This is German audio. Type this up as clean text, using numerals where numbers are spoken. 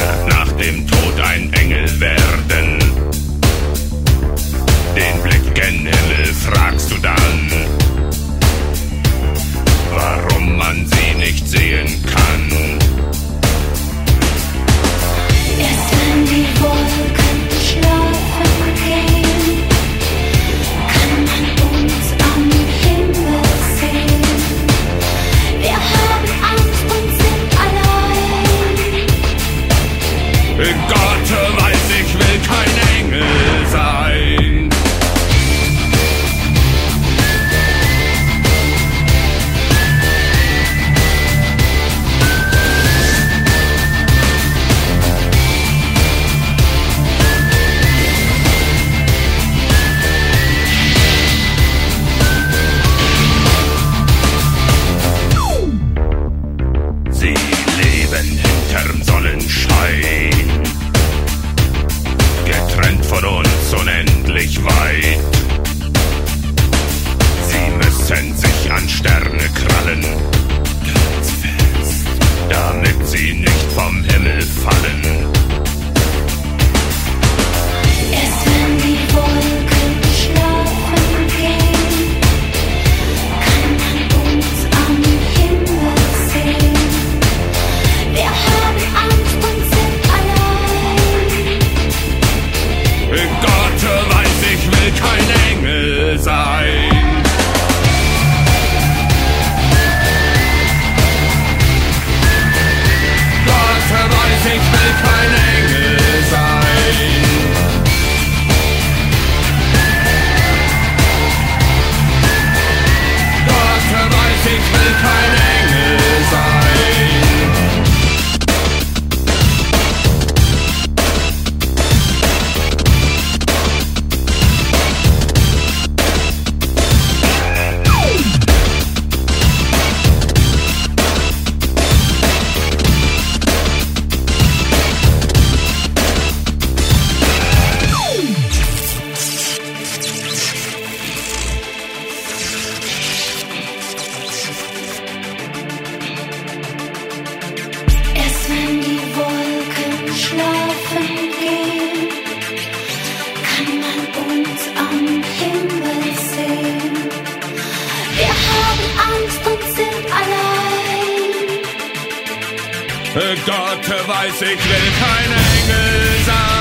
wird nach dem Tod ein Engel werden. Den Blick gen Himmel fragst du dann, warum man sie nicht sehen kann. Erst wenn die Wolken schlafen gehen, kann man uns am Himmel sehen. Wir haben Angst und sind allein. Gott weiß, ich will kein Engel sein. Sie leben hinterm Sonnenschein, getrennt von uns unendlich weit. Sie müssen sich an Sterne krallen, ganz fest, damit sie nicht vom Himmel fallen. Erst wenn die Wolken schlafen gehen, kann man uns am Himmel sehen. Wir haben Angst und sind allein. Gott weiß, ich will kein Engel sein. Gott weiß, ich will kein Engel sein. Gott weiß, ich will kein Engel sein. Erst wenn die Wolken schlafen gehen, kann man uns am Himmel sehen. Wir haben Angst und sind allein. Gott weiß, ich will kein Engel sein.